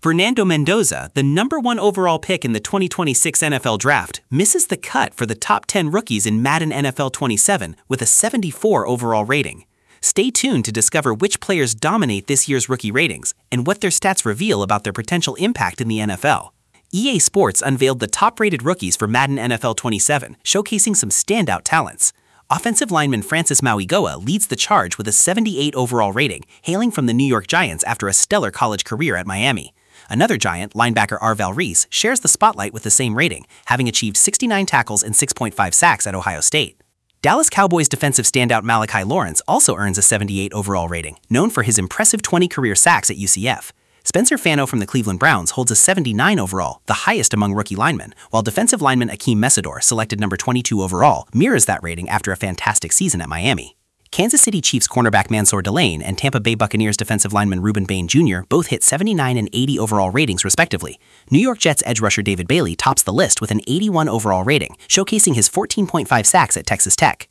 Fernando Mendoza, the #1 overall pick in the 2026 NFL Draft, misses the cut for the top 10 rookies in Madden NFL 27 with a 74 overall rating. Stay tuned to discover which players dominate this year's rookie ratings and what their stats reveal about their potential impact in the NFL. EA Sports unveiled the top-rated rookies for Madden NFL 27, showcasing some standout talents. Offensive lineman Francis Mauigoa leads the charge with a 78 overall rating, hailing from the New York Giants after a stellar college career at Miami. Another Giant, linebacker Arvell Reese, shares the spotlight with the same rating, having achieved 69 tackles and 6.5 sacks at Ohio State. Dallas Cowboys defensive standout Malachi Lawrence also earns a 78 overall rating, known for his impressive 20 career sacks at UCF. Spencer Fano from the Cleveland Browns holds a 79 overall, the highest among rookie linemen, while defensive lineman Akeem Mesidor, selected number 22 overall, mirrors that rating after a fantastic season at Miami. Kansas City Chiefs cornerback Mansour Delane and Tampa Bay Buccaneers defensive lineman Ruben Bain Jr. both hit 79 and 80 overall ratings respectively. New York Jets edge rusher David Bailey tops the list with an 81 overall rating, showcasing his 14.5 sacks at Texas Tech.